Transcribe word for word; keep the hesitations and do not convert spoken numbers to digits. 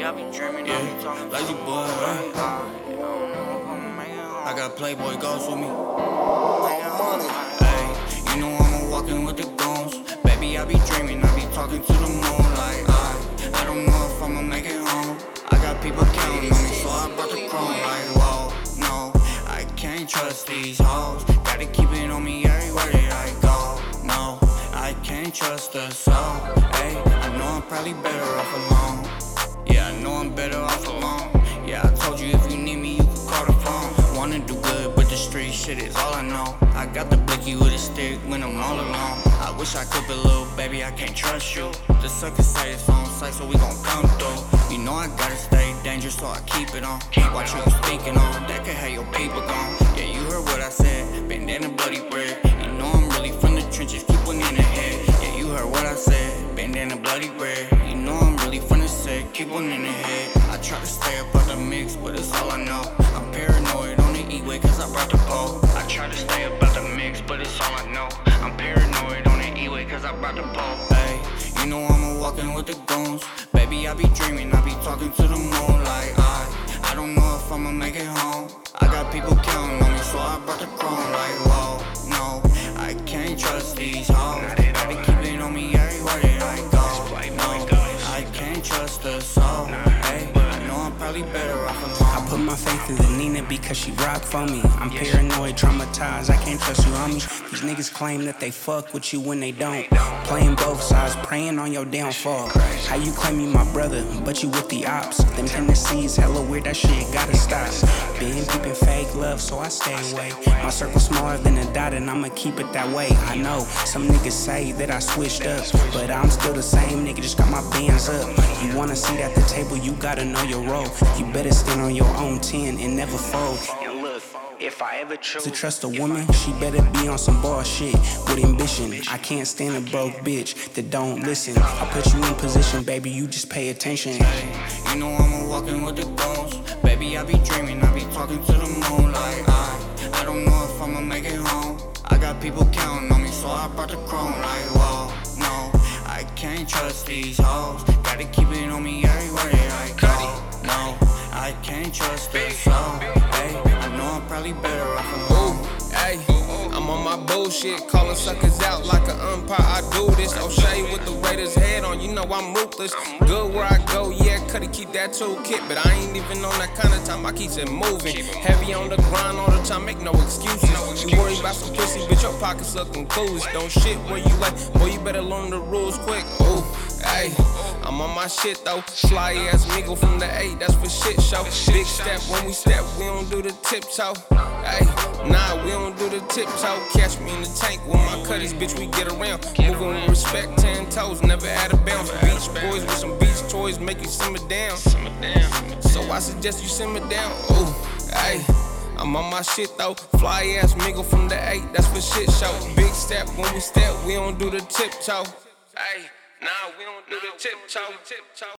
Baby, I be dreaming, yeah. I be talking lazy boy, right? I got Playboy ghosts with me. Hey, you know I'm walking with the goons. Baby, I be dreaming, I be talking to the moon. Like, I, I don't know if I'ma make it home. I got people counting on me, so I brought the chrome. Like, whoa, no, I can't trust these hoes. Gotta keep it on me everywhere that I go. No, I can't trust a soul. Hey, I know I'm probably better off alone. Yeah, I know I'm better off alone. Yeah, I told you if you need me, you can call the phone. Wanna do good, but the street shit is all I know. I got the blicky with a stick when I'm all alone. I wish I could, but little baby, I can't trust you. The sucker say it's on sight, so we gon' come through. You know I gotta stay dangerous, so I keep it on. Watch you speaking on, that could have your people gone. Yeah, you heard what I said, bandana bloody bread. You know I'm really from the trenches, keep one in the head. Yeah, you heard what I said, bandana bloody bread. You know I'm really from the set, keep one in the head. I try to stay up out the mix, but it's all I know. I'm paranoid on the E-way, cause I brought the pole. I try to stay up out the mix, but it's all I know. I'm paranoid on the E-way, cause I brought the pole. Hey, you know I'm walking with the goons. Baby, I be dreaming, I be talking to the moon. Like, I, I don't know if I'ma make it home. I got people counting on me, so I brought the chrome. Like, whoa, no, I can't trust these hoes. Gotta keep it on me everywhere that I go. No, I can't trust a soul. Hey, I know I'm probably better off alone. I put my faith in the Nina because she rock for me. I'm paranoid, traumatized, I can't trust you, homie. These niggas claim that they fuck with you when they don't. Playing both sides, praying on your downfall. How you claim you my brother, but you with the ops? Them Tennessee's hella weird, that shit gotta stop. Been peeping fake love, so I stay away. My circle smaller than a dot and I'ma keep it that way. I know, some niggas say that I switched up, but I'm still the same nigga, just got my bands up. You wanna sit at the table, you gotta know your role. You better stand on your own ten and never fold. And look, if I ever choose to trust a woman, she better be on some bullshit with ambition. I can't stand a broke bitch that don't listen. I put you in position, baby, you just pay attention. Hey, you know I'm walking with the goons. Baby, I be dreaming, I be talking to the moon. Like, I, I don't know if I'ma make it home. I got people counting on me, so I brought the chrome. Like, whoa, no, I can't trust these hoes. Gotta keep it on me everywhere that I go. No, I can't trust a soul. Hey, I know I'm probably better off alone. Hey, I'm on my bullshit, calling suckers out like an umpire. I do this. O'Shea with the Raiders head on, you know I'm ruthless. Good where I go, yeah, coulda keep that toolkit, but I ain't even on that kind of time. I keep it moving, heavy on the grind all the time. Make no excuses. You worry about some pussy, bitch, your pockets looking clueless. Don't shit where you like, boy, you better learn the rules quick. Ooh, hey, I'm on my shit though. Sly ass nigga from the eight, that's for shit show. Big step when we step, we don't do the tiptoe. Hey, nah, we don't do the tiptoe. Catch me in the tank with my cutties, bitch, we get around. Moving with respect, ten toes, never out of bounds. Beach boys with some beach toys, make you simmer down. So I suggest you simmer down. Ooh, hey, I'm on my shit though. Fly ass nigga from the eight, that's for shit show. Big step when we step, we don't do the tiptoe. Hey, nah, we don't do the tiptoe.